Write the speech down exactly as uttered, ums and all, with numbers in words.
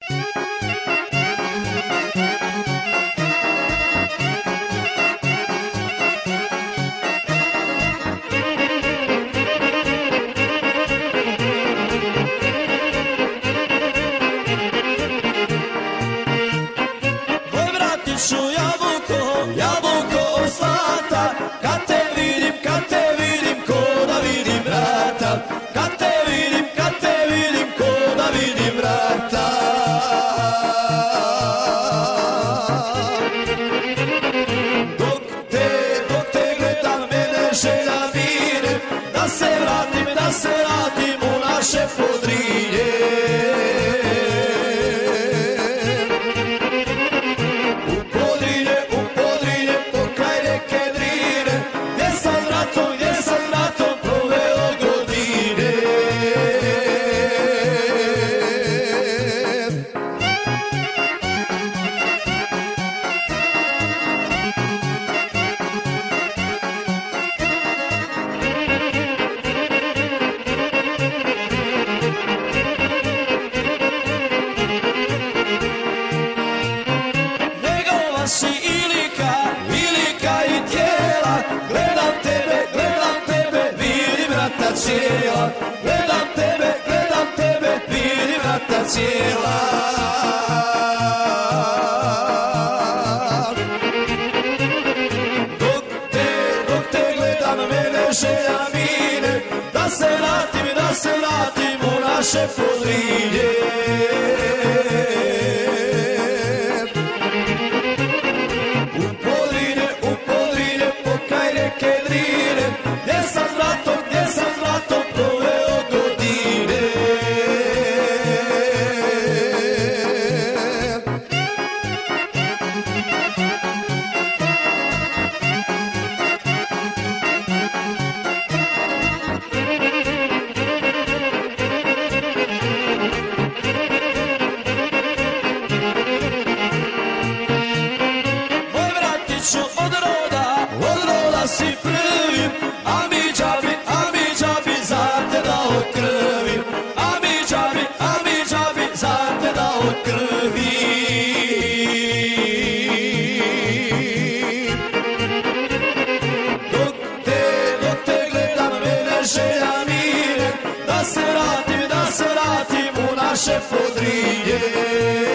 Jabuko zlata, kad te vidim, kad te vidim, ko da vidim vrata. Kad te vidim, kad te vidim, ko da vidim vrata. Dok te, dok te gledam, mene želja vine, da se vratim, da se vratim u naše Podrinje. Si Ilika, Ilika i tijela, gledam tebe, gledam tebe, vidim vrata cijela. Gledam tebe, gledam tebe, vidim vrata cijela. Dok te, dok te gledam, mene želja mine, da se vratim, da se vratim u naše Podrinje. Gdje sam zlatom, gdje sam zlatom proveo godine. Moj vratiću od roda, od roda si prvi, a mi džabi, a mi džabi za te dao krvi. A mi džabi, a mi džabi za te dao krvi. Dok te, dok te gledam, mene želja mine, da se vratim, da se vratim u naše Podrinje.